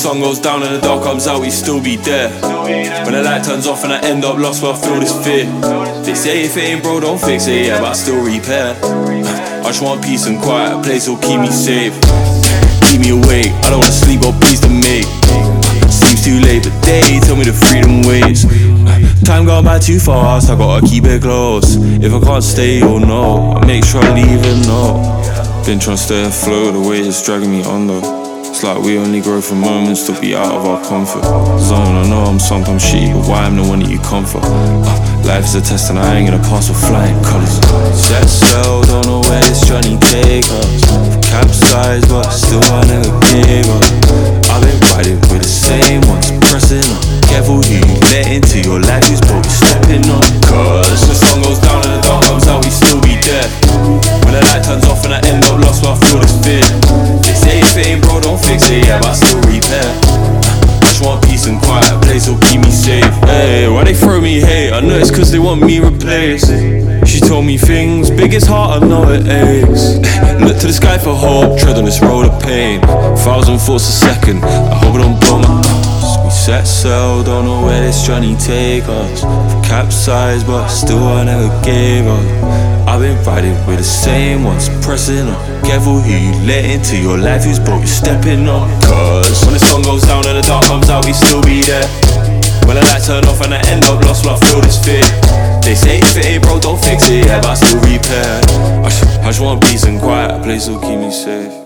sun goes down and the dark comes out, we still be there. When the light turns off and I end up lost, but I feel this fear. They say if it ain't broke, don't fix it, yeah, but I still repair. I just want peace and quiet, a place that'll keep me safe. Keep me awake, I don't wanna sleep or peace to make. Sleep's too late, but they tell me the freedom waits. Time gone by too fast, I gotta keep it close. If I can't stay, you'll know, I make sure I leave a note. Been trying to stay afloat, the weight is dragging me under. It's like we only grow for moments to be out of our comfort zone. I know I'm sometimes shitty, but why I'm the one that you comfort? Life is a test and I ain't gonna pass with flying colours. Set sail, don't know where this journey take us. Capsized, but still I never gave up. I've been riding with the same ones, pressing on. Careful who you let into your life, who's both stepping on. Cause when the sun goes down and the dark comes out, we still be there. When the light turns off and I end up lost, but I feel this fear. They say if it ain't broke, don't fix it, yeah, but I still repair. I just want peace and quiet, a place that'll keep me safe. Hey, why they throw me hate? I know it's cause they want me replaced. She told me things, biggest heart, I know it aches. Look to the sky for hope, tread on this road of pain. 1,000 thoughts a second, I hope it don't blow my nose. We set sail, don't know where this journey take us. Capsized, but still I never gave up. I've been riding with the same ones, pressing on. Careful who you let into your life, who's both stepping on. Cause when the sun goes down and the dark comes out, we still be there. When the lights turn off and I end up lost, but I feel this fear. They say if it ain't broke, don't fix it, yeah, but I still repair. I just want peace and quiet, a place that'll keep me safe.